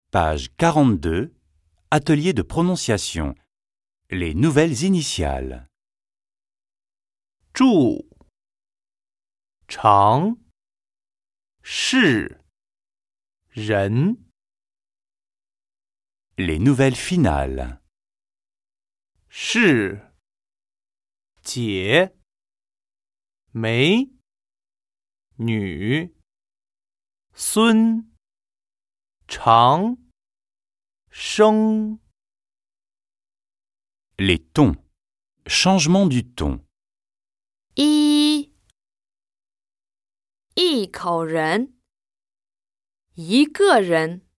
Page 42, atelier de prononciation. Les nouvelles initiales. 住、常、是、人。 Les nouvelles finales. 是、姐、梅、女、孙、长、生。 Les tons. Changement du ton. 一口人，一个人。